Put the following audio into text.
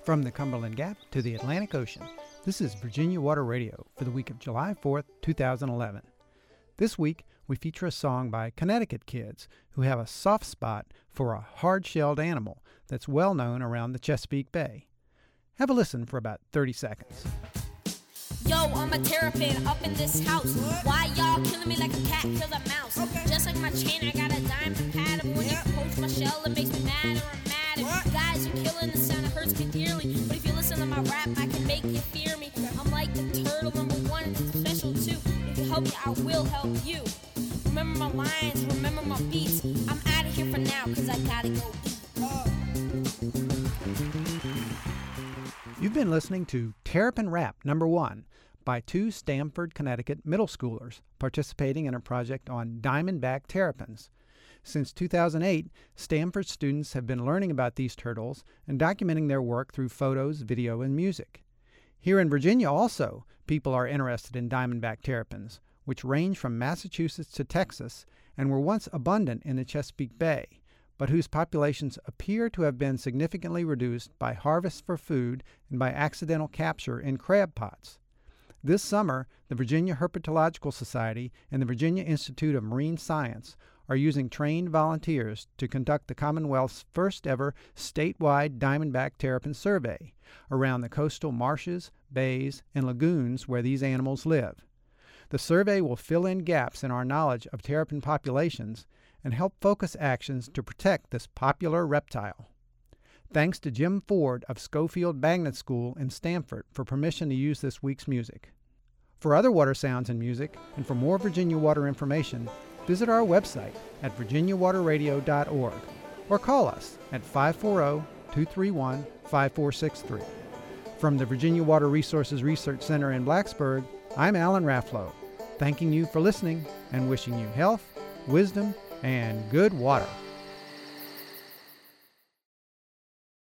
From the Cumberland Gap to the Atlantic Ocean, this is Virginia Water Radio for the week of July 4th, 2011. This week, we feature a song by Connecticut kids who have a soft spot for a hard-shelled animal that's well known around the Chesapeake Bay. Have a listen for about 30 seconds. Yo, I'm a terrapin up in this house. Why y'all killing me like a cat kills a mouse? Just like my chain, I got a diamond pattern. When you poach my shell, it makes me madder and madder. Guys, you're killing the sound, it hurts me dearly. But if you listen to my rap, I can make you fear me. I'm like the turtle, number one, and it's special too. If you help me, I will help you. Remember my lines, remember my beats. I'm out of here for now, cause I gotta go eat. You've been listening to Terrapin Rap Number 1 by two Stamford, Connecticut middle schoolers participating in a project on diamondback terrapins. Since 2008, Stamford students have been learning about these turtles and documenting their work through photos, video, and music. Here in Virginia also, people are interested in diamondback terrapins, which range from Massachusetts to Texas and were once abundant in the Chesapeake Bay, but whose populations appear to have been significantly reduced by harvest for food and by accidental capture in crab pots. This summer, the Virginia Herpetological Society and the Virginia Institute of Marine Science are using trained volunteers to conduct the Commonwealth's first ever statewide diamondback terrapin survey around the coastal marshes, bays, and lagoons where these animals live. The survey will fill in gaps in our knowledge of terrapin populations and help focus actions to protect this popular reptile. Thanks to Jim Ford of Schofield Magnet School in Stamford for permission to use this week's music. For other water sounds and music, and for more Virginia Water information, visit our website at virginiawaterradio.org or call us at 540-231-5463. From the Virginia Water Resources Research Center in Blacksburg, I'm Alan Rafflow, thanking you for listening and wishing you health, wisdom, and good water.